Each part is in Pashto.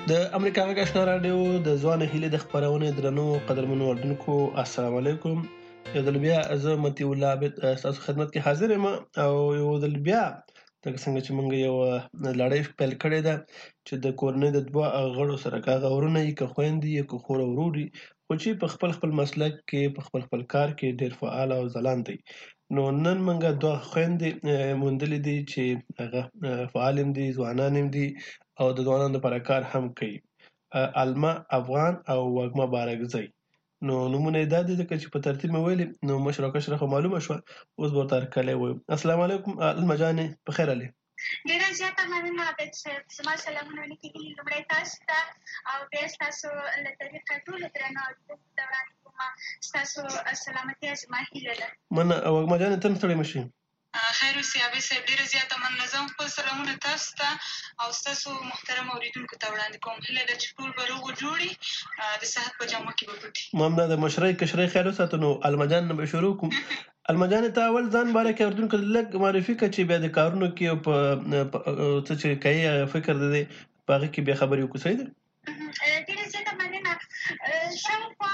د امریکا غږ آشنا راډیو د ځوان هیلې د خپرونې درنو قدرمنو اردوونکو السلام علیکم. یو ځل بیا زه متي الله عابد ستاسو خدمت کې حاضر یم او یو ځل بیا لکه څنګه چې موږ یو لړۍ پیل کړې ده چې د کورنۍ د دوه غړو سره که هغه ورونه وي که خویندې وي که خور او ورور وي خو چې په خپل خپل مسلک کې په خپل خپل کار کې ډېر فعال او ځلانده دي. نو نن موږ دوه خویندې موندلې دي چې هغه فعال هم دي ځوانان هم دي او د ځوانانو لپاره کار هم کوي. علمه افغان او وږمه بارکزی. نو نومونه یې دا دي ځکه چې په ترتیب مې ویلي نو مشره او کشره خو معلومه شوه اوس به ورته هرکلی ووایم. السلام علیکم علمه جانې په خیر علي. ډېره زیاته مننه عابد صاحب. زما سلامونه لیکلي لومړی تاسو ته او بیا ستاسو له طریقه ټولو درنو اورېدونکو ته وړاندې کومه ستاسو سلامتیا زما هیله ده. مننه وږمه جانې ته هم ستړی مه شي. خیر اوسې عابد صاحب، ډېره زیاته مننه. زه هم خپل سلامونه تاسو ته او ستاسو محترم اورېدونکو ته وړاندې کوم. هیله ده چې ټول به روغ و جوړ وي، د صحت په جامو کې به پټ وي. ما هم دا د مشرۍ کشرۍ خیال وساتو. نو علمه جان نه به شروع کړو. علمه جانې ته اول ځان باره کې اورېدونکو ته لږ معرفي کړه چې بیا د کارونو کې او په څه چې کوي فکر د دی په هغې کې بیا خبرې وکړو. صحیح ده؟ ډېره زیاته مننه. شاوخوا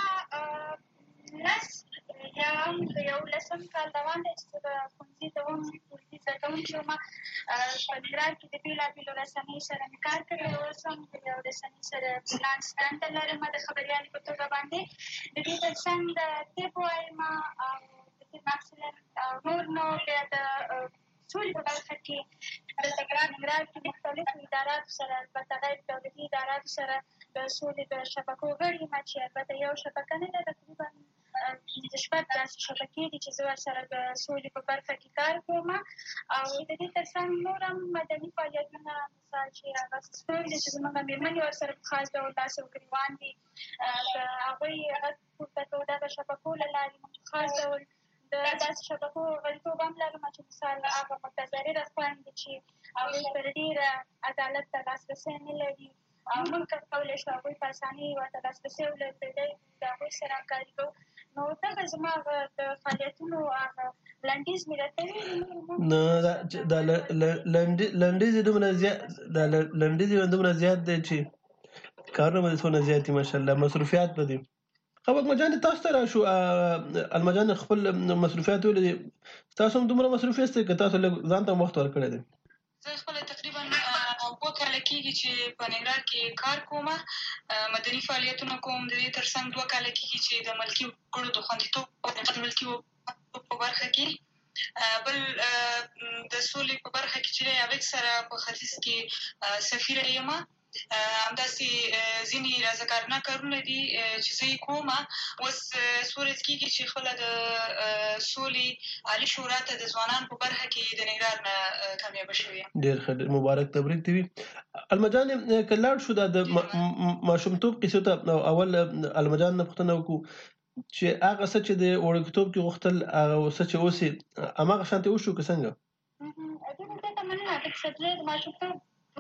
لس یا هم د 11 کال روان دی چې زه د ښوونځي ته وم، ښوونځي زده کوونکې وم. په ننګرهار کې د بېلابېلو رسنیو سره مې کار کړی. اوس هم د یو رسنۍ سره فریلانس دنده لرم د خبریالې په توګه باندې. د دې تر څنګ د طب وایم او د طب محصله او نور نو بیا د سولې په برخه کې دلته ننګرهار کې مختلفو اداراتو سره البته غیر دولتي اداراتو سره د سولې د شبکو غړي یم چې البته یو شبکه نه ده، تقریبا 15 داسې شبکې دي چې زه ورسره د سولې په برخه کې کار کوم. او د دې تر څنګ نور هم مدني فعالیتونه مثال چې هغه ستوري دي چې زموږ مېرمنې ورسره په خاص ډول داسې وګړیوان دي د هغوی غږ پورته کوو. دغه شبکو له لارې موږ خاص ډول د داسې شبکو غړیتوب هم لرم چې مثال هغه متضرره خویندې چې هغوی پر ډېره عدالت ته لاسرسی نه لري، موږ کولی شو هغوی په اسانۍ ورته لاسرسی ولري، د هغوی سره همکاري کوو. نو دغه زما د فعالیتونو هغه لنډیز مې درته ویلي. نو دا لنډیز یې دومره زیات دی چې کارونه به دې څونه زیات دي ماشاءالله، مصروفیات به دي. ښه وږمه جانې تاسو ته راشو. علمه جانې خپل مصروفیات ویلي دي، ستاسو هم دومره مصروفیت دی که تاسو لږ ځان ته وخت ورکړی دی؟ زه خپله تقریبا 2 کاله کېږي چې په ننګرهار کې کار کوم، مدني فعالیتونه کوم. د دې تر څنګ 2 کاله کېږي چې د ملکي وګړو د خوندیتوب ملکي وګړو په برخه کې بل د سولې په برخه کې چې دی هغې سره په ختیځ کې سفیره یم. همداسې ځینې رضاکارانه کارونه دي چې زه یې کوم. اوس څو ورځې کېږي چې خپله د سولې عالي شورا ته د ځوانانو په برخه کې د ننګرهار نه کامیابه شوې یم. ډېر ښه، ډېر مبارک تبریک دې وي. علمه جانې که لاړ شو دا د ماشومتوب کیسو ته، اول علمه جان نه پوښتنه وکړو چې هغه څه چې د وړکتوب کې غوښتل هغه څه چې اوس یې هماغه شانتې وشو که څنګه؟ ډېره زیاته مننه. زه د ماشومتوب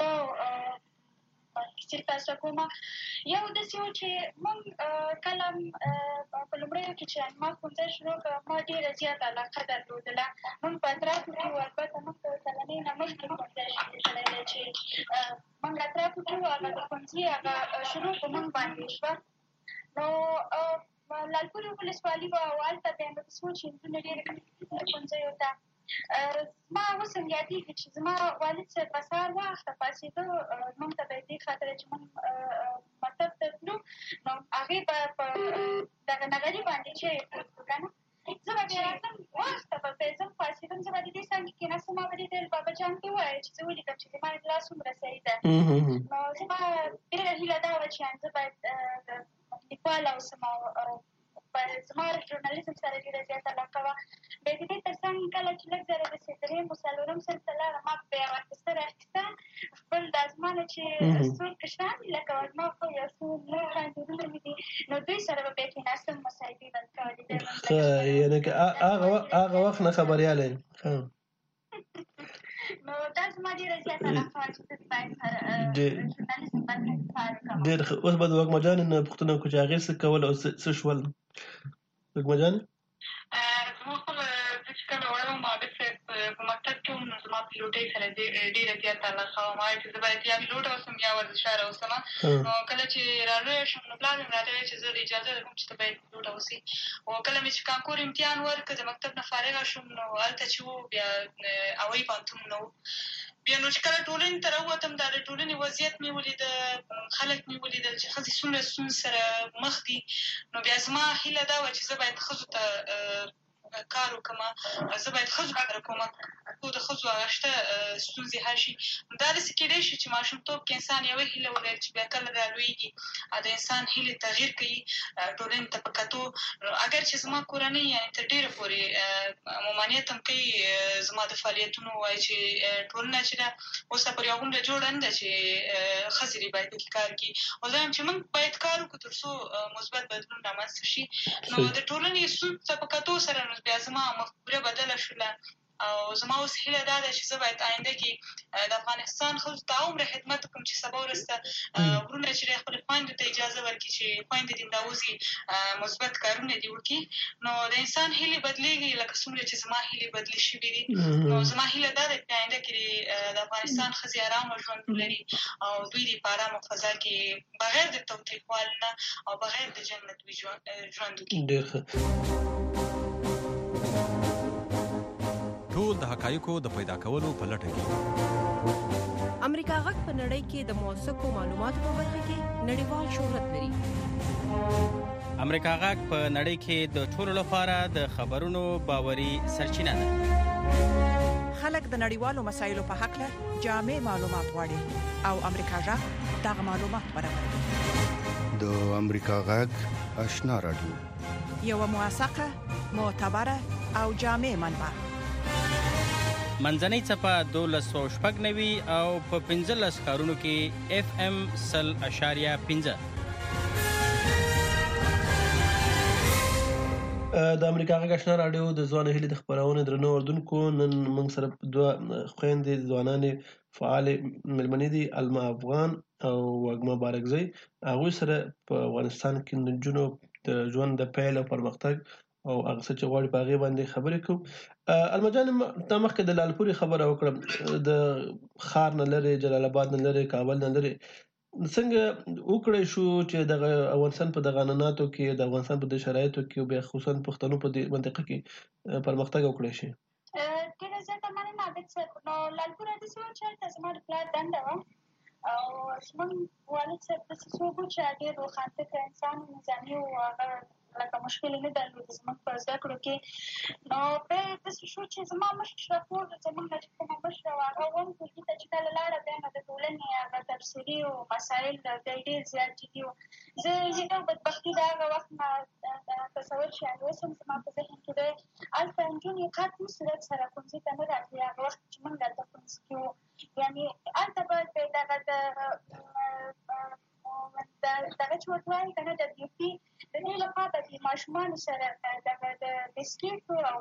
چې تاسو کوم یو داسې و چې موږ کله په لومړیو کې چې ما ښوونځی شروع کړه ما ډېره زیاته علاقه درلودله. موږ په اطرافو کې وو، البته موږ د کلنۍ نه مخکې ښوونځی شروع کړی دی چې موږ اطرافو کې وو. هغه د ښوونځي هغه شروع په موږ باندې شوه. نو لالپورې ولسوالي وه او هلته بیا نو داسې و چې نجونې ډېرې ښوونځیو ته زما اوس هم یادېږي چې زما والد صاحب به سهار وخته پاڅېده، موږ ته به یې دې خاطره چې موږ مکتب ته تلو نو هغې به په دغه نغري باندې چای پرېږدو که نه. زه به بیا راتلم وخته به زه پاڅېدم، زه به د دې څنګ کې کېناستم، ما به دې ته ویل بابا جان ته ووایه چې زه ولیکم چې زما املا څومره صحیح ده. نو زما ډېره هیله دا وه چې زه باید لیکواله اوسم او زما ژورنالیزم سره ډېره زیاته علاقه وه. بیا د دې تر څنګ کله چې لږ زره داسې 3 و 4 صنف ته لاړم ما بیا اخیسته رااخیسته خپل دا زما نه چې څو کشران دي لکه وږمه خو یو څو نور خویندې ورونه مې دي نو دوی سره به بیا کېناستم مصاحبې به مې کولې. ښه، یعنې که هغه وخت نه خبریالی. ښه نو دا زما ډېره زیاته علاقه وه چې زه باید ژورنالیزم برخه کې کار وکړم. ډېر ښه. اوس به د وږمه جانې نه پوښتنه وکړو چې هغې څه کول او څه شول. وږمه جانې زما خپله زه چې کله وړه وم عابد صاحب په مکتب کې وم نو زما په پیلوټۍ سره ډېره زیاته علاقه وه. ما ویل چې زه باید یا پیلوټه اوسم یا ورزشکاره اوسم. نو کله چې رالویه شوم نو پلار مې راته ویل چې زه اجازه لرم چې ته باید پیلوټه اوسې. او کله مې چې کانکور امتحان ورکړ د مکتب نه فارغه شوم نو هلته چې و بیا هوایي پوهنتون نه و. بیا نو چې کله ټولنې ته راووتم دا د ټولنې وضعیت مې ولیده، خلک مې ولیدل چې ښځې څومره ستونزې سره مخ دي. نو بیا زما هیله دا وه چې زه باید ښځو ته کار وکړم، زه باید ښځو سره کومک وکړو، د ښځو هغه شته ستونزې حل شي. دا داسې کېدی شي چې ماشومتوب کې انسان یوه هیله ولري چې بیا کله رالویږي د انسان هیلې تغییر کوي ټولنې ته په کتو. اگر چې زما کورنۍ یعنې تر ډېره پورې ممانعت هم کوي زما د فعالیتونو، وایي چې ټولنه چې ده اوس پورې هغومره جوړه نه ده چې ښځې دې باید پکې کار کړي. او زه وایم چې موږ باید کار وکړو تر څو مثبت بدلون رامنځته شي. نو د ټولنې ستونزو ته په کتو سره نو بیا زما مفکوره بدله شوله او زما اوس هیله دا ده چې زه باید آینده کې د افغانستان ښځو ته هومره خدمت وکړم چې سبا ورځ ته وروڼه چې دی خپلې خویندو ته اجازه ورکړي چې خویندې دې راوځي مثبت کارونه دې وکړي. نو د انسان هیلې بدلېږي لکه څومره چې زما هیلې بدلې شوي دي. نو زما هیله دا ده چې آینده کې د افغانستان ښځې ارامه ژوند ولري او دوی دې په ارامه فضا کې بغیر د تاوتریخوالي نه او بغیر د جنګ نه دوی ژوند وکړي. ډېر ښه. ټول د حقایقو د پیدا کولو په لټه کې امریکا غږ په نړۍ کې د موثقو معلوماتو په برخه کې نړیوال شهرت لري. امریکا غږ په نړۍ کې د ټولو لپاره د خبرونو باوري سرچینه ده. خلک د نړیوالو مسایلو په حق له جامع معلومات غواړي او امریکا غږ دغه معلومات برابروي. د امریکا غږ آشنا رادیو، یو موثقه، معتبره او جامع منبع. منځنۍ څپه 1290 او په 15 ښارونو کې FM 100.5. د امریکا غږ آشنا رادیو د ځوان هیلې د خبرونې درنو اوردونکو، نن موږ سره دوه خويندې ځوانانې فعالې مېلمنې دي، الما افغان او وږمه بارکزۍ. هغوی سره په افغانستان کې د نجونو د ژوند د پیل او پرمختګ او هغه څه چې غواړي په هغې باندې خبرې کوو. الما جان، تا مخکې د لالپورې خبره وکړه، د ښار نه لرې، جلال آباد نه لرې، کابل نه لرې. څنګه وکړی شو چې دغه افغانستان په دغه عنعناتو کې، د افغانستان په دې شرایطو کې او بیا خصوصا پښتنو په دې منطقه کې پرمختګ وکړی شي؟ ډېره زیاته مننه عابد صاحب. نو لالپوره داسې وه چې هلته زما د پلار دنده وه او زموږ والد صاحب داسې څوک و چې ډېر روښانفکره انسان و، نظامي و، هغه لکه مشکل یې نه درلود زموږ په زده کړو کې. نو بیا یې داسې شو چې زما مشره خور زموږ نه چې کومه مشره وه هغه اووم ټولګي ته چې کله لاړه بیا نو د ټولنې هغه تبصرې او مسایل بیا ډېر زیات جدي وو. زه یو بدبختي د هغه وخت نه تصور چې اوس هم زما په ذهن کې دی، هلته نجونې قطعي صورت سره ښوونځي ته نه راتلې هغه وخت چې موږ هلته ښوونځي کې وو. یعنې هلته به دغه دغه چې ورته وایي که نه WP د دې لخوا به د ماشومانو سره دغه د بسکېټو او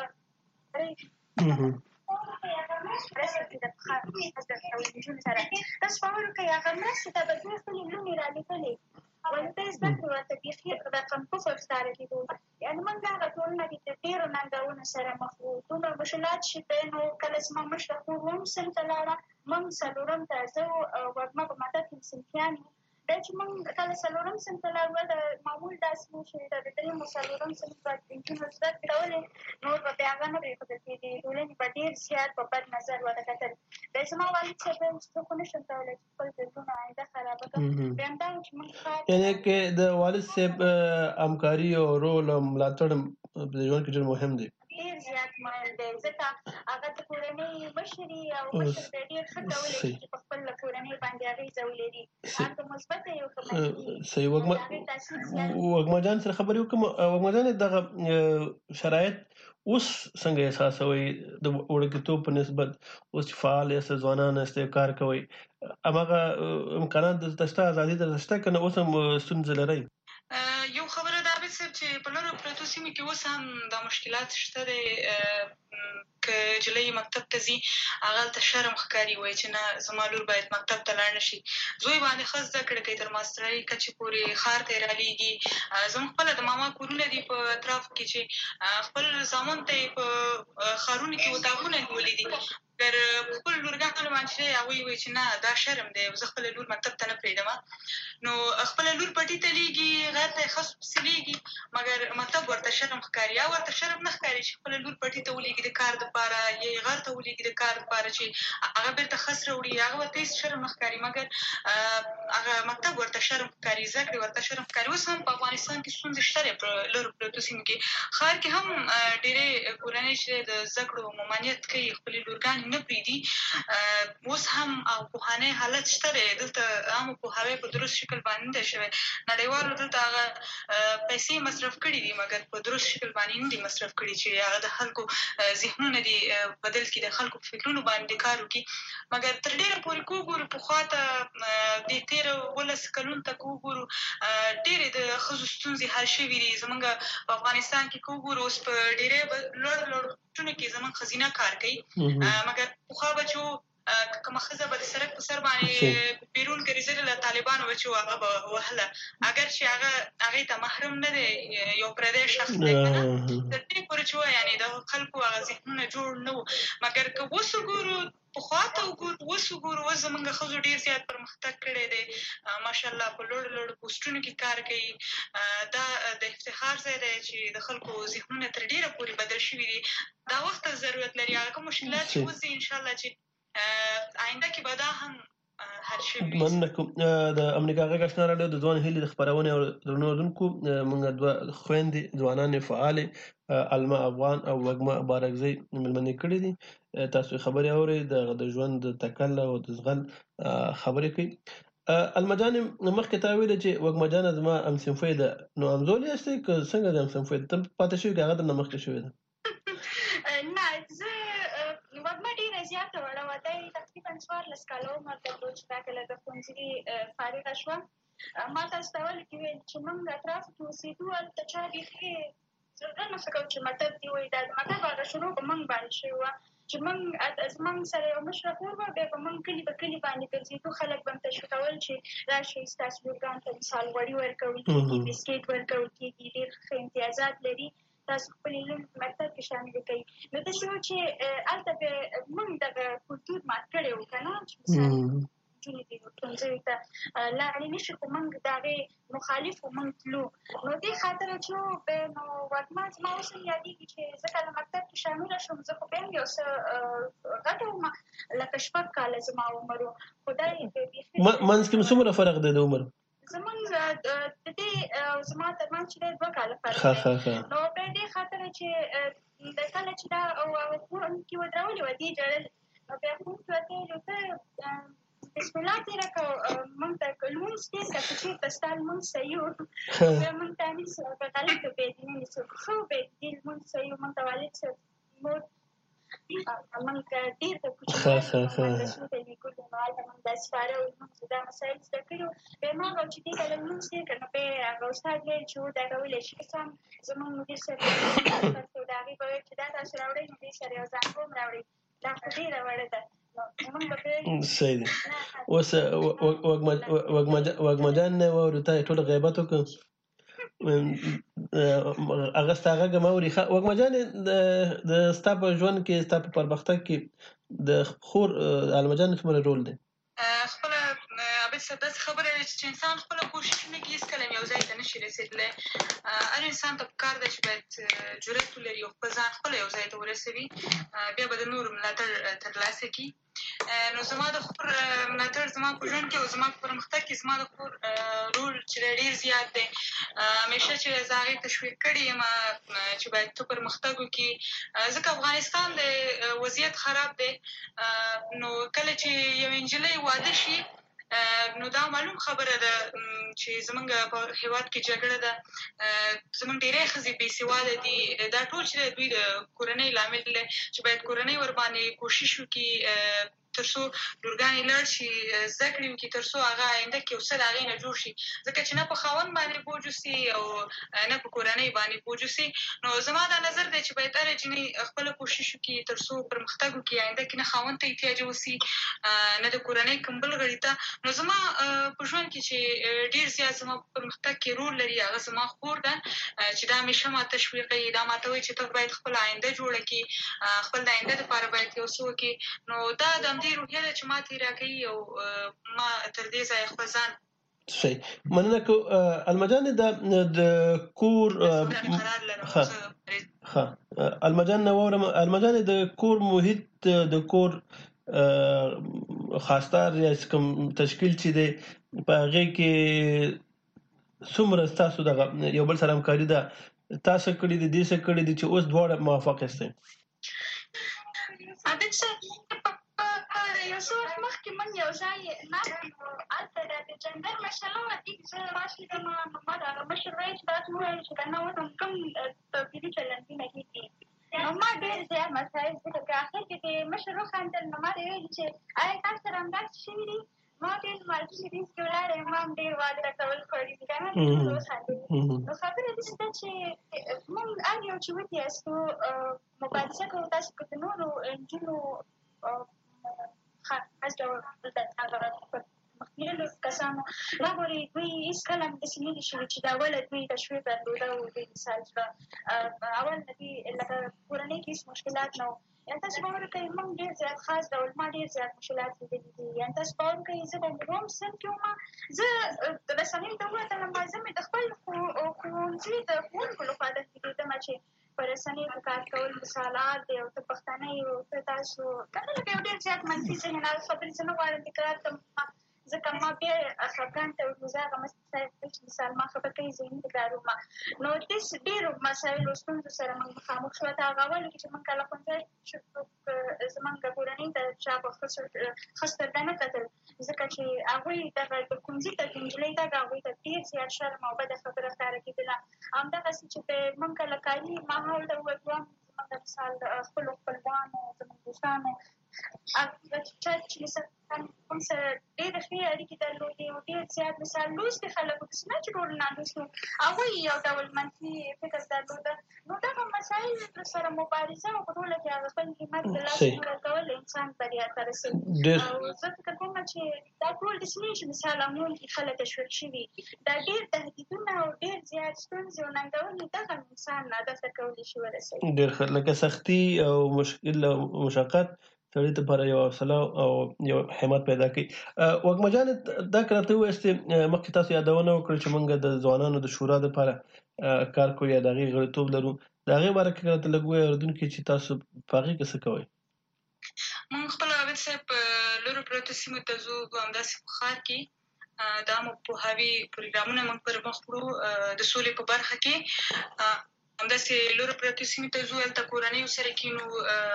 مرسته د نجونو سره تصور وکړئ، هغه مرستې ته به دوی خپلې لوڼې رالېږلې، والدۍ زده کړې ورته بیخي رقم کفر ښکاره کېدو. یعنې موږ هغه ټولنه کې د ډېرو ننګونو سره مخ وو. دومره مشکلات چې دی نو کله زما مشره خور اووم صنف ته لاړه، موږ څلورم ته، زه او وږمه په مکتب کې صنفیان یو. دا چې موږ کله څلورم صنف ته لاړو د معمول داسې و چې د درېیم او څلورم صنف به نجونو زده کړې کولې، نور به بیا هغه نه پرېښودل کېدې، ټولنې به ډېر زیات په بد نظر ورته کتل. بیا زما والد صاحب ویل چې زه خو نه شم کولی چې خپل د زړونو آینده خرابه کړم. بیا همدا و چې موږ یعنې کې د والد صاحب همکاري او رول او ملاتړ په ژوند کې ډېر مهم دی. ډېر زیات مهم دی، ځکه هغه د کورنۍ مشر یې او مشر به یې ډېر ښه کولی شي چې په خپل کورنۍ باندې اغېزه ولري، هلته مثبته یې وکړه. صحیح. وږمه جان سره خبرې وکړم. وږمه جان، دغه شرایط اوس څنګه احساسوئ د وړکتوب په نسبت؟ اوس چې فعال یاست، ځوانان یاست، کار کوئ، هماغه امکانات درته شته، ازادي درته شته که نه اوس هم ستونزې لرئ؟ یو خبره دا عابد صاحب چې په لرو پرتو سیمو کې اوس هم دا مشکلات شته دی. که نجلۍ مکتب ته ځي هغه هلته شرم ښکاري، وایي چې نه زما لور باید مکتب ته لاړ نه شي. زوی باندې ښه زده کړه کوي، تر ماسټرۍ کچې پورې ښار ته یې رالېږي. زموږ خپله د ماما کورونه دي په اطرافو کې چې خپل زامن ته یې په ښارونو کې اتاقونه نیولي دي. مګر خپل لورګانو باندې هغوی وایي چې نه دا شرم دی زه خپله لور مکتب ته نه پرېږدم نو خپله لور پټي ته لېږي غیر ته یې ښه پسې لېږي مګر مکتب ورته شرم ښکاري یا ورته شرم نه ښکاري چې خپله لور پټي ته ولېږي د کار دپاره یا یې غر ته ولېږي د کار دپاره چې هغه بېرته خس راوړي هغه ورته هېڅ شرم نه ښکاري مګر هغه مکتب ورته شرم ښکاري زده کړې ورته شرم ښکاري اوس هم په افغانستان کې ستونزې شته دی په لرو پرتو سیمو کې ښار کې هم ډېرې کورنۍ چې د زده کړو ممانعت کوي خپلې لورګانې نه پرېږدي اوس هم او پوهانۍ حالت شته دی دلته عامو پوهاوی په درست شکل باندې نه دی شوی نړیوالو دلته هغه پیسې مصرف کړي دي مګر په درست شکل باندې نه دي مصرف کړي چې هغه د خلکو ذهنونه دي بدل کړي د خلکو په فکرونو باندې کار وکړي مګر تر ډېره پورې که وګورو پخوا ته د تېرو 12 کلونو ته که وګورو ډېرې د ښځو ستونزې حل شوي دي زمونږ په افغانستان کې که وګورو اوس په ډېری لوړ ټونو کې زمونږ ښځینه کار کوي مګر پخوا به چې کومه ښځه به د سړک په سر باندې بیرون ګرځېدله له طالبانو به چې هغه به وهله اګر چې هغې ته محرم نه دی یو پردی شخص دی که نه تر دې پورې چې وایي یعنې د خلکو هغه ذهنونه جوړ نه وو مګر که اوس وګورو پخوا ته وګورو اوس وګورو اوس زمونږ ښځو ډېر زیات پرمختګ کړی دی ماشاءالله په لوړو لوړو پوسټونو کې کار کوي دا د افتخار ځای دی چې د خلکو ذهنونه تر ډېره پورې بدل شوي دي دا وخت ته ضرورت لري هغه کوم مشکلات چې اوس دي انشاءالله چې آینده کې به دا هم حل شوي مننه کوم د امریکا غږ اشنا راډیو د ځوان هیلې د خپرونې او درنو اورونکو موږ دوه خویندې ځوانانې فعالې الما افغان او وږمه بارکزۍ مېلمنې کړي دي تاسو خبرې اورئ د ژوند د تکل او د زغل خبرې کوي الما جانې مخکې تا ویلې چې وږمه جانه زما همصنفۍ ده نو همزول یاستئ که څنګه د همصنفۍ ته پاتې شوي که هغه درنه مخکې شوې ده نه زه وږمه ډېره زیاته وړه وه دی تقریبا 14 کاله عمر درلود چې دا کله د ښوونځي فارغه شوه ما تاسو ته ولې کې ویل چې موږ اطرافو کې اوسېدو هلته چا بیخي زړه نه ښه کوو چې مطب دې وایي دا د مطب هغه شروع په موږ باندې شوې وه چې موږ سره یو مشره خور وه بیا به موږ کلي په کلي باندې ګرځېدو خلک به م تشویقول چې راشئ ستاسو لورګانو ته مثال غوړي ورکول کېږي بسکېټ ورکول کېږي ډېر ښه امتیازات لري تاسو خپلې لور په مکتب کې شامل کوي نو داسې وو چې هلته به موږ دغه کلتور مات کړی وو که نه چې مثال نجونې دې ښوونځیو ته لاړې نه شي خو موږ د هغې مخالف وو موږ تلو نو دې خاطره چې وو نو وږمه زما اوس هم یادېږي چې زه کله مکتب کې شامله شوم زه خو بیا هم یو څه غټه وم لکه 6 کاله زما عمر وو خو دا یې منځ کې څومره فرق دی د عمر زمونږ د دې او زما ترمنځ چې دی 2 کاله فرق دی نو بیا دې خاطره چې د کله چې دا ښوونکي ودرولې وه دې ژړل نو بیا ښوونکي ورته ویلي ته بسم الله تېره کړه موږ ته لمونځ تېر کړه که چېرته ستا لمونځ صحیح و بیا موږ ته همیڅ په غلطو بېدینه نیسو ښه وبېدي لمونځ صحیح و موږ ته والد صاحب مور موږ ډېر د کوچنیانو مدرسو ته لېږلو نو هلته موږ دا سپاره وو لمونځ دا مسایل زده کړي وو بیا ما هغه چې دې کله لمونځ تېر کړه نو بیا هغه استاد ویل چې و دغه ویلی چې که څه هم زموږ مدیر صاحب د هغې به ویل چې دا تاسو راوړئ نو دې سره یو زانګو هم راوړئ دا خو ډېره وړه ده صحیح دی اوس وږمه جان نه واورو تا یې ټوله غیبت وکړ هغه ستا غږ هم اوري وږمه جانې د ستا په ژوند کې ستا په پرمختګ کې د خور الما جان څومره رول دی خپله عابد صاحب داسې خبره ده چې انسان خپله کوششونه کې هېڅکله هم یو ځای ته نه شي رسېدلی هر انسان ته پکار دی چې باید جرأت ولري او خپل ځان خپله یو ځای ته ورسوي بیا به د نورو ملاتړ ترلاسه کړي نو زما د خور ملاتړ زما په ژوند کې او زما په پرمختګ کې زما د خور رول چې ډېر زیات دی همیشه چې زه هغې تشویق کړې یم چې باید ته پرمختګ وکړي ځکه افغانستان د وضعیت خراب دی نو کله چې یو نجلۍ واده شي نو دا معلوم خبره ده چې زمونږ په هېواد کې جګړه ده زمونږ ډېری ښځې بې سواده دي دا ټول چې دوی د کورنۍ لامل دی چې باید کورنۍ ورباندې کوشش وکړي تر څو لورګانې لاړ شي زده کړې وکړي تر څو هغه آینده کې یو څه د هغې نه جوړ شي ځکه چې نه په خاوند باندې بوج وسي او نه په کورنۍ باندې بوج وسي نو زما دا نظر دی چې باید هره جنۍ خپله کوشش وکړي تر څو پرمختګ وکړي آینده کې نه خاوند ته احتیاج وسي نه د کورنۍ کوم بل غړي ته نو زما په ژوند کې چې ډېر زیات زما په پرمختګ کې رول لري هغه زما خور ده چې دا همیشه ما تشویقوي دا ماته وایي چې ته باید خپله آینده جوړه کړي خپل د آینده دپاره باید یو څه وکړي نو دا د همدې روحیه ده چې ما ته یې راکوي او ما تر دې ځایه خپل ځان صحیح مننه کوم المجانې د کور قرار لرم المجان نوورم المجانې د کور محیط د کور خاصتر یا کوم تشکیل چې دی په هغې کې څومره ستاسو دغه یو بل سره همکاري ده تاسو کړي دي دې څه کړي دي چې اوس دواړه موافق یاستئ عابد صاحب یو څه وخت مخکې موږ یو ځای ناست یو هلته د جنډر مسله وه دې زه راشدم ما د هغه مشر ویل چې تاسو وویل چې که نه اوس هم کوم توپیري چلندونه کېږي نو ما ډېر زیات مسایل ذکر کړه اخر کې د مشر وخندل نو ما ته ویل چې آیا تاسو سره همداسې شوي دي ما ډېر مالټي سیریز کې ولاړ یم ما هم ډېر واده کول کړي دي که نه ټول وخندلي نو خبره داسې ده چې موږ هر یو چې وتیاستو مبارزه کوو تاسو که د نورو نجونو خاص ډول د هغه مخکېنو کسانو ما ګورې دوی هېڅکله هم داسې نه دي شوي چې د اوله دوی تشویق درلوده او دوی مثال شوه اول نه دوی لکه کورنۍ کې هېڅ مشکلات نه وو یعنې تاسو باور وکړئ موږ ډېر زیات خاص ډول ما ډېر زیات مشکلات لیدلي دي یعنې تاسو باور وکړئ زه به دوم صنف کې وم زه رسنیو ته ووتلم زه مې د خپل ښوونځي د ښوونکو لخوا تهدیدېدم چې په رسنیو کې کار کول مثالات دی او ته پښتانه یې او ته تاسو که نه لکه یو ډېر زیات منفي ذهن هغه خبرې زه نه غواړم تکرار کړم ځکه ما بیا خفګان ته ورځه هغه مثال ما خبر کوي ذهني تکرار وم نو داسې ډېرو مسایلو ستونزو سره موږ مخامخ شوو ته هغه اول کې چې موږ کله ښوونځی زموږ کورنۍ ته چا په ښه سترګه نه کتل ځکه چې هغوی دغه د ښوونځي ته د نجلۍ تګ هغوی ته ډېر زیات شرم او بده خبره ښکاره کېدله همدغسې چې موږ کله کاري ماحول ته ووتو زموږ د مثال خپلو خپلوانو زموږ دوستانو هغه چا چې مثال کوم سره ډېرې ښې اړیکې درلودې او ډېر زیات مثال لوستي خلک وو داسې نه چې ټول نالوست وو هغوی یو ډول منفي فکر درلوده نو دغه مسایل سره مبارزه او په ټوله کې هغه خپل همت د لاسه ورکول انسان بریا ته رسوي او زه فکر کوم چې دا ټول داسې نه چې مثال عموم کې خلک تشویق شوي دا ډېر تهدیدونه او ډېر زیات ستونزې او ننګونې دغه انسان هدف ته کولی شي ورسوي ډېر ښه لکه سختي او مشکل او مشقت سړي ته لپاره یو حوصله او یو همت پیدا کوي وږمه جانې دا که راته ووایاستې مخکې تاسو یادونه وکړه چې موږ د ځوانانو د شورا دپاره کار کوو یا د هغې غړیتوب لرو د هغې باره کې راته لږ ووایه اورېدونکي چې تاسو په هغې کې څه کوئ موږ خپله عابد صاحب په لرو پرتو سیمو ته ځو همداسې په ښار کې دا مو پوهاوي پروګرامونه موږ پر مخ وړو د سولې په برخه کې همداسې لرو پرتو سیمو ته ځو هلته کورنیو سره کینو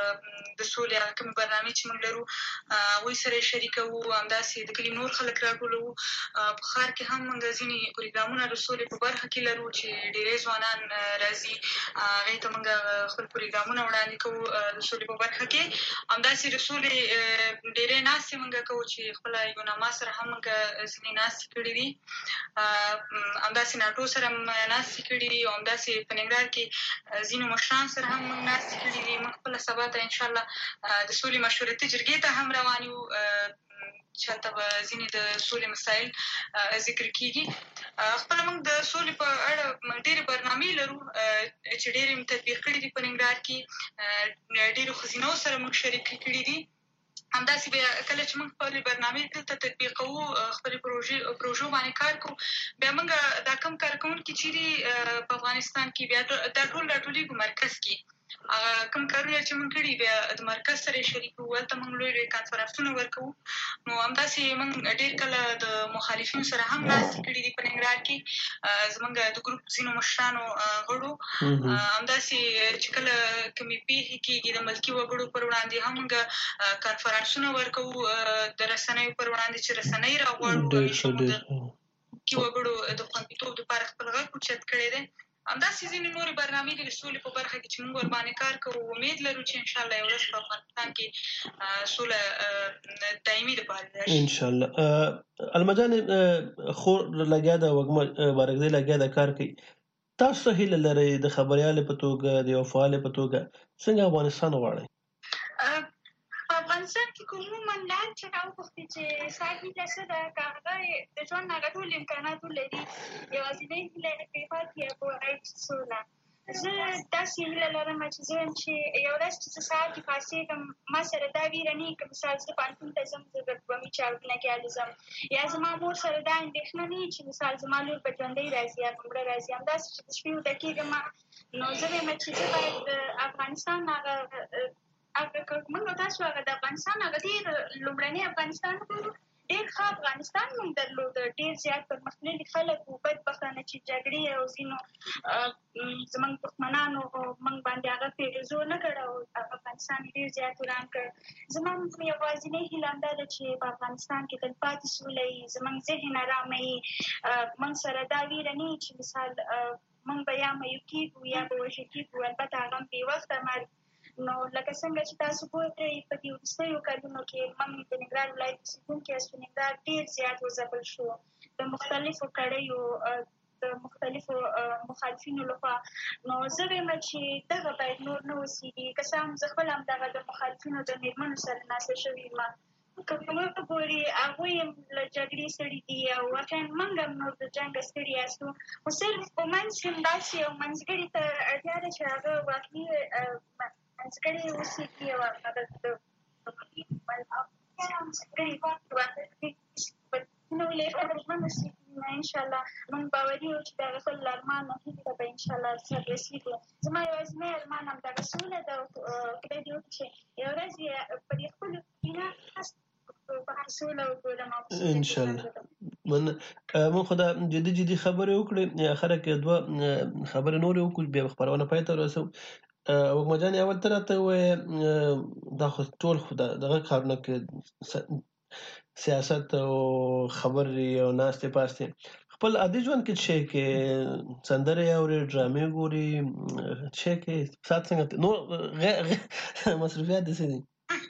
د سولې هغه کومې برنامې چې موږ لرو هغوی سره یې شریکوو همداسې د کلي نور خلک راټولوو په ښار کې هم موږ ځینې پروګرامونه د سولې په برخه کې لرو چې ډېری ځوانان راځي هغې ته موږ خپل پروګرامونه وړاندې کوو د سولې په برخه کې همداسې د سولې ډېری ناستې موږ کوو چې خپله یوناما سره هم موږ ځینې ناستې کړي دي همداسې ناټو سره هم ناستې کړي دي او همداسې په ننګرهار کې ځینو مشران سره هم موږ ناستې کړي دي موږ خپله سبا ته انشاءالله د سولې مشورتي جرګې ته هم روان یو چې هلته به ځینې د سولې مسایل ذکر کېږي خپله موږ د سولې په اړه ډېرې برنامې لرو چې ډېرې مو تطبیق کړي دي په ننګرهار کې ډېرو ښځینهو سره موږ شریک کړي دي همداسې بیا کله چې موږ خپلې برنامې دلته تطبیقوو خپلې پروژو باندې کار کوو بیا موږ دا کوم کارکوونکي چیرې په افغانستان کې بیا دا ټول راټولېږو مرکز کې کوم کارونه چې موږ کړي بیا د مرکز سره یې شریکوو هلته موږ لوی لوی کانفرانسونه ورکوو نو همداسې موږ ډېر کله د مخالفینو سره هم ناستې کړي دي په ننګرهار کې زموږ د ګروپ ځینو مشرانو غړو همداسې چې کله کومې پیښې کېږي د ملکي وګړو پر وړاندې هم موږ کانفرانسونه ورکوو د رسنیو پر وړاندې چې رسنۍ راغواړو همیشه موږ د ملکي وګړو د خوندیتوب دپاره خپل غږ اوچت کړی دی همداسې ځینې نورې برنامې دي د سولې په برخه کې چې موږ ورباندې کار کوو. امید لرو چې انشاءالله یو ورځ په افغانستان کې سوله دایمي دپاره راشي انشاءالله. المجان خور لګیا ده، وږمه بارګزۍ لګیا ده، کار کوي. تاسو څه هیله لرئ د خبریالې په توګه، د یو فعالې په توګه څنګه افغانستان غواړئ؟ په افغانستان کې عموما له هر چا راوغوښتي چې ستا هیله څه ده، که هغه د ژوند هغه ټول امکانات ولري، یوازینۍ هیله یې پرې پاتې وایي سوله. زه داسې هیله لرم چې زه یم چې یو ورځ چې زه سهار کې پاڅېږم، ما سره دا ویره نه وي که مثال زه پوهنتون ته ځم، زه به بمي چاودنه کې هلته ځم، یا زما مور سره دا اندېښنه نه وي چې مثال زما لور به ژوندۍ راځي یا به مړه راځي. همداسې چې د شپې ویده کېږم، نو زه وایم چې زه باید د افغانستان هغه موږ او تاسو هغه د افغانستان هغه ډېر لومړنی افغانستان وګورو، ډېر ښه افغانستان موږ درلود، ډېر زیات پرمختللي خلک وو، بدبختانه چې جګړې او ځینو زموږ دښمنانو موږ باندې هغه پیرزو نه کړ او افغانستان یې ډېر زیات وران کړ. زما یوازینۍ هیله همدا ده چې په افغانستان کې تلپاتې سوله وي، زموږ ذهن ارامه وي، موږ سره دا ویره نه وي چې مثال موږ به یا میو کېږو یا به وژل کېږو، البته هغه هم بېوخته مرګ. نو لکه څنګه چې تاسو پوهېږئ په دې وروستیو کلونو کې موږ د ننګرهار ولایت اوسېدونکي یاست، په ننګرهار ډېر زیات وځپل شو د مختلفو کړیو د مختلفو مخالفینو لخوا. نو زه وایم چې دغه باید نور نه اوسېږي، که څه هم زه خپله هم دغه د مخالفینو د مېرمنو سره ناسته شوې یم، که موږ وګورې هغوی هم له جګړې ستړي دي او واقعا موږ هم نور د جنګه ستړي یاستو، خو صرف په منځ کې هم داسې یو منځګړي ته اړتیا ده چې هغه واقعي منځګړی اوسېږي او هغه د انشاءالله موږ باوري یو چې دغه خپل ارمان او هیلې ته به انشاءالله سررسېږو. زما یوازینی ارمان همدغه سوله ده او خدای دې وکړي چې یو ورځ یې په دې خپلو کینه سوله وګورم. انشاءالله. موږ خو دا جدي خبرې وکړې، اخره کې دوه خبرې نورې وکړو، بیا به خپرونه پای ته ورسوو. وږمه جانې اول ته راته ووایې دا خو ټول خو دغه کارونه کې سیاست او خبرې او ناستې پاستې، خپل عادي ژوند کې څه کې سندرې اورې، ډرامې ګورې، څه کې ساعت څنګه نور مصروفیات داسې دي؟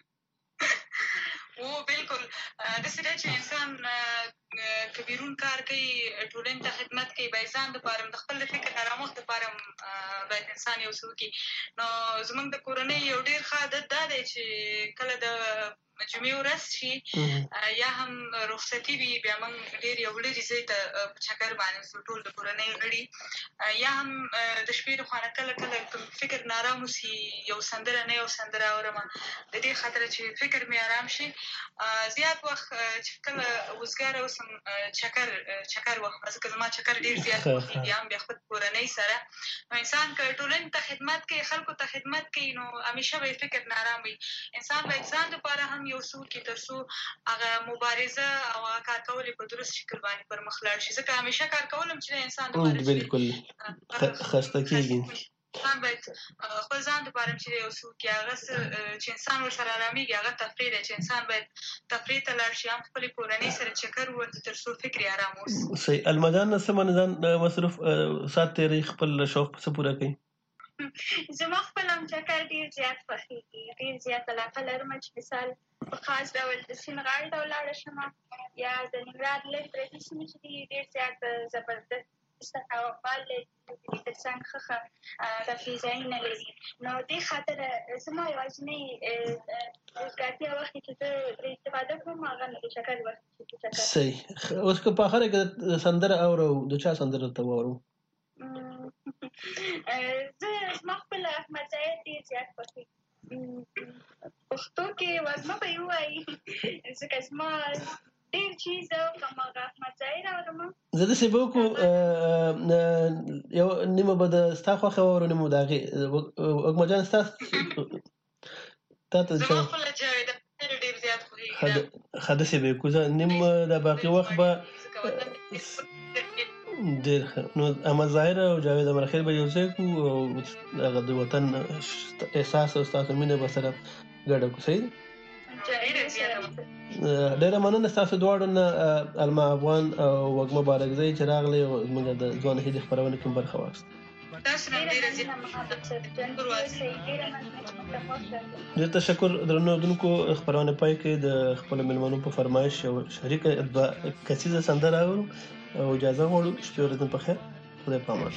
بالکل داسې دی چې انسان که بیرون کار کوي، ټولنې ته خدمت کوي، باید ځان دپاره د خپل د فکر آرامښت دپاره باید انسان یو څه وکړي. نو زموږ د کورنۍ یو ډېر ښه عادت دا دی چې کله د جمعې ورځ شي یا هم رخصتي وي، بیا موږ ډېر یو لرې ځای ته په چکر باندې ځو ټول د کورنۍ غړي، یا هم د شپې له خوا نه کله کله کوم فکر نارام وسي، یو سندره نه یو سندره اورم د دې خاطره چې فکر مې آرام شي. زیات وخت چې کله وزګاره اوسم چکر وخت، ځکه زما چکر ډېر زیات خوښېږي، هم بیا خپل کورنۍ سره. نو انسان که ټولنې ته خدمت کوي، خلکو ته خدمت کوي، نو همیشه به یې فکر نارام وي. انسان باید ځان دپاره هم یو څه وکړي تر څو هغه مبارزه او هغه کار کول یې په درست شکل باندې پر مخ لاړ شي، ځکه همیشه کار کول هم چې د انسان دپاره بالکل خسته کېږي. انسان باید خپل ځان دپاره چې یو څه وکړي، هغه څه چې انسان ورسره ارامېږي هغه تفریح دی، چې انسان باید تفریح ته لاړ شي، هم خپلې کورنۍ سره چکر ووځي تر څو فکر یې ارام اوسي. صحیح. المجان نه څه باندې ځان مصروف ساعت تېروي، خپل شوق څه پوره کوي؟ زما خپل هم چکر ډېر زیات خوښېږي، ډېر زیات علاقه لرم چې مثال په خاص ډول د سیند غاړې ته ولاړه شم یا د ننګرهار لرې پرتې سیمې چې دي ډېر زیات زبردست هوابال لري، تر څنګ ښه تفریح ځایونه لري. نو دې خاطره زما یوازینۍ ګټیا وخت چې زه ترې استفاده کوم هغه د چکر وخت. صحیح. اوس که په اخره کې سندره اورو، د چا سندره ته واورو؟ زه زما خپل احمد ظاهر ډېر زیات خوښېږي. پښتو کې وږمه به یې ووایي، ځکه زما ډېر چیز کوم هغه احمد ظاهر اورم. زه داسې به وکړو یو نیمه به د ستا خوښه واورو، نیمه به د هغې. وږمه جان ستا تا ته زما خپله جاوید اختر ډېر زیات خوښېږي. ښه داسې به یې وکړو، زه نیم د باقي وخت به ډېر ښه. نو احمد ظاهر او جاوید امرخیل به یو ځای کړو او هغه د وطن احساس او ستاسو مینه به سره ګډه کړو. صحیح ده؟ ډېره مننه ستاسو دواړو نه، الما افغان او وږمه بارګزۍ چې راغلې او زموږ د ځوان هیلې خپرونه کې برخه واخیسته. تاسو نه ډیره زیاته ډېر تشکر درنو اوریدونکو. خپرونه پای کې د خپل مېلمنو په فرمایش او شریکه کسیزه سندره او اجازه غواړو. شپه ورځ په خیر. خدای پامان.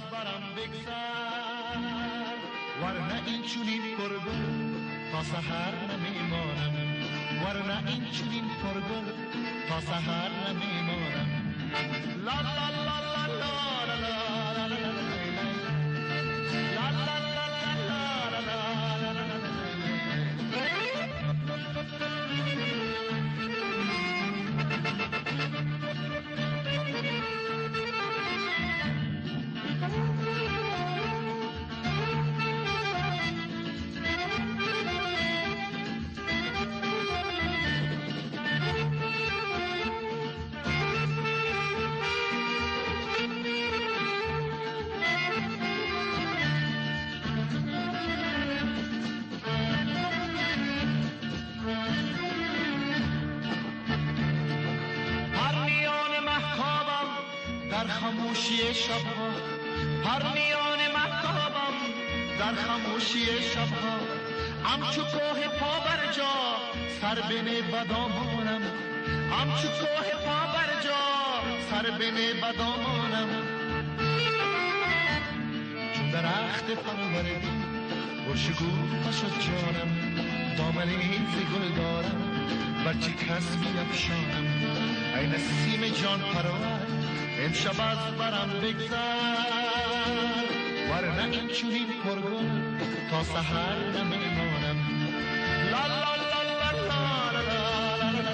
ورنه این چونین پرگل تا سحر نمیمانم، ورنه این چونین پرگل تا سحر نمیمانم. لا لا لا لا لا لا لا لا لا خاموشی شبها، هر میان مهتابم در خاموشی شبها، همچو کوه پا بر جا سر بین بدامانم، همچو کوه پا بر جا سر بین بدامانم. چون درخت پروردی خوشگو شد جانم، دامنی ز گل دارم برچه کس بیفشانم. ای نسیم جان پرور امشب از برم بگذر، ورنه این چونین پرگل تا سحر نمیمانم. لا لا لا لا لا لا لا لا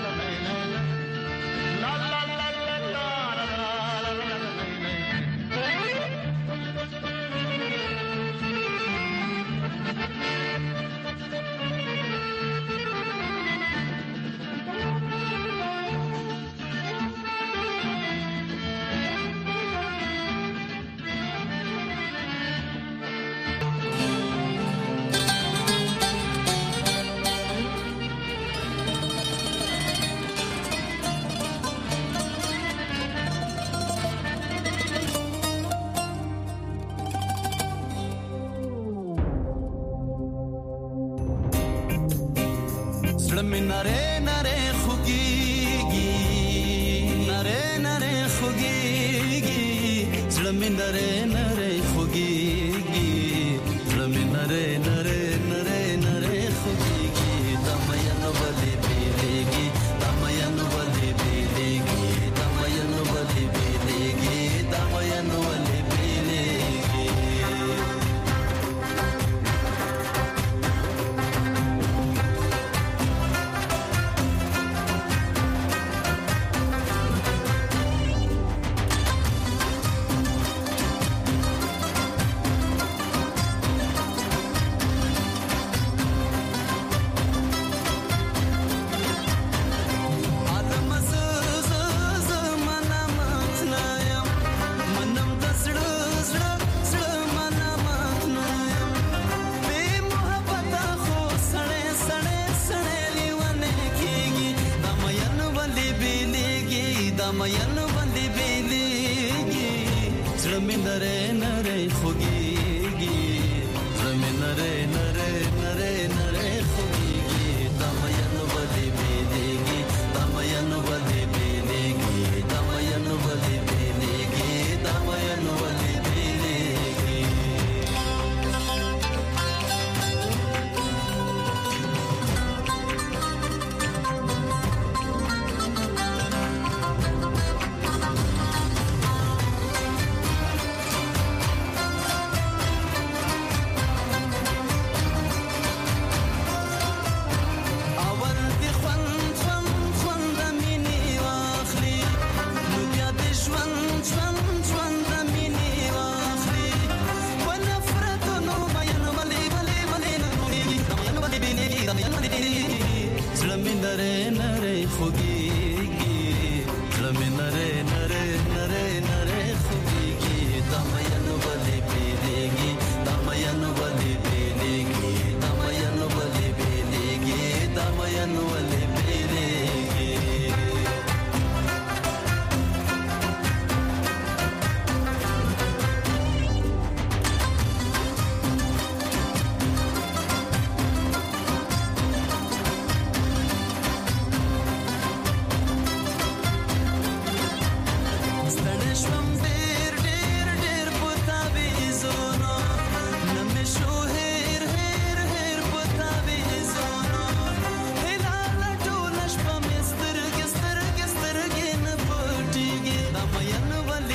نره نره خوگیگی، نره نره خوگیگی، زلمی نره نره خوگیگی، زلمی نره نره نره نره خوگیگی. دامایانو بلی بیلیگی، دامایانو بلی بیلیگی، دامایانو بلی بیلیگی، دامایانو بلی بیلیگی. دامایانو باندې بیلیږي زړه مې نری نری خوږیږي زړه مې نری نری نری نری خوږیږي دامایانو باندې بیلیږي دامایانو باندې بیلیږي دامایانو باندې بیلیږي دامایانو باندې بیلیږي شوم